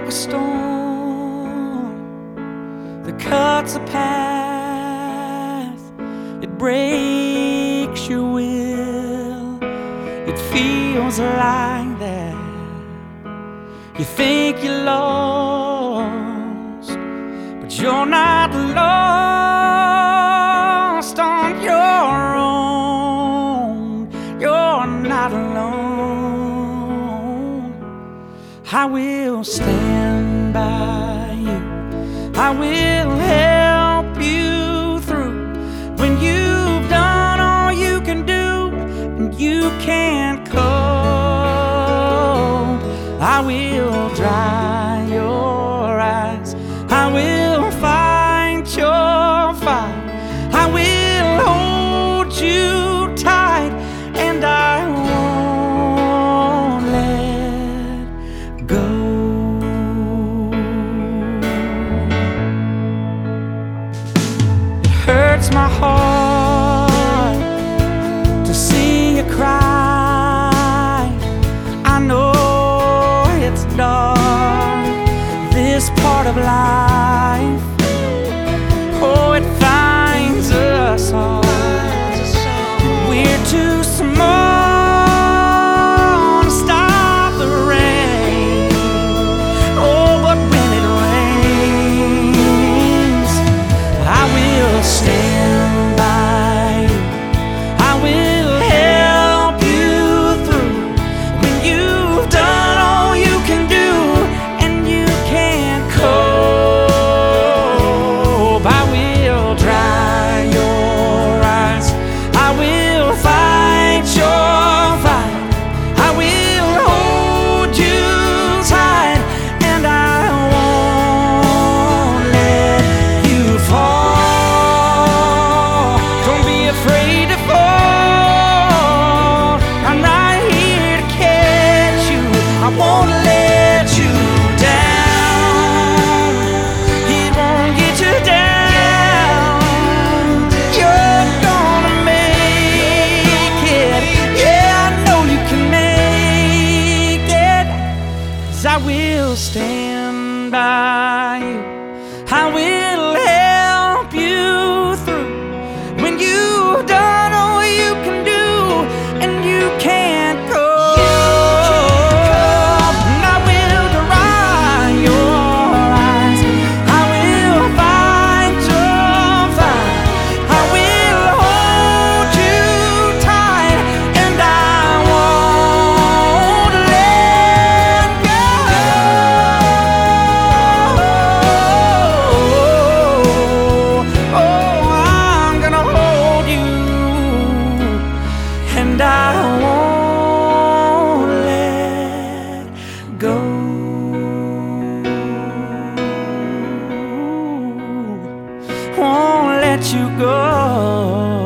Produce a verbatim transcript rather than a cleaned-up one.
like a storm that cuts a path. It breaks your will. It feels like that. You think you're lost, but you're not lost on your own. You're not alone. I will stand by you. I will help you through when you've done all you can do and you can't cope. I will dry your eyes. I will fight your fight. I will hold you tight, and I won't let go. It hurts my heart to see you cry. I know it's dark, this part of life. Oh, it finds us all. We're too small to stop the rain. Oh, but when it rains, I will stand by you. I will help you through when you've done all you can do and you can't cope. I will dry your eyes. I will fight your fight. I will hold you tight, and I won't let you fall. Don't be afraid to fall. I'm right here to catch you. I won't let you down. It won't get you down. You're gonna make it. Yeah, I know you can make it. 'Cause I will stand by you. I will help you through when you've done all you can do and you can't go. And I will dry your eyes. I will fight your fight. I will hold you tight, and I won't let go. Oh, I'm gonna hold you, and I won't let go. Won't let you go.